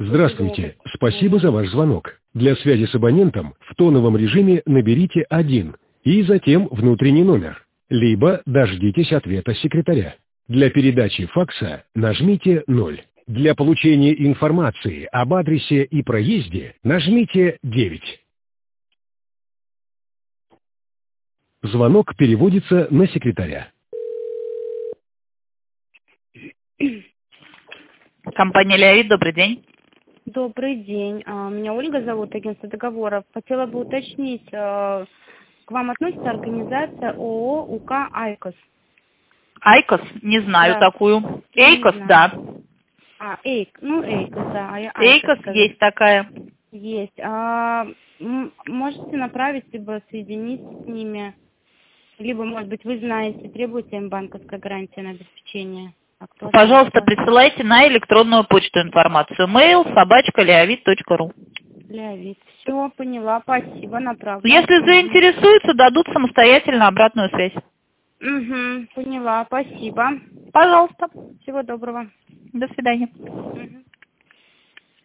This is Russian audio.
Здравствуйте, спасибо за ваш звонок. Для связи с абонентом в тоновом режиме наберите 1 и затем внутренний номер. Либо дождитесь ответа секретаря. Для передачи факса нажмите 0. Для получения информации об адресе и проезде нажмите 9. Звонок переводится на секретаря. Компания «Леовид», добрый день. Добрый день. Меня Ольга зовут, агентство договоров. Хотела бы уточнить, к вам относится организация ООО УК «Айкос». Айкос? Не знаю Да. такую. Эйкос, да. Эйкос, да. Эйкос есть такая. Есть. Можете направить, либо соединить с ними, либо, может быть, вы знаете, требуете им банковская гарантия на обеспечение. Пожалуйста, присылайте на электронную почту информацию. mail@leovid.ru. Леовид. Все, поняла. Спасибо, направлю. Если заинтересуются, дадут самостоятельно обратную связь. Поняла. Спасибо. Пожалуйста. Всего доброго. До свидания.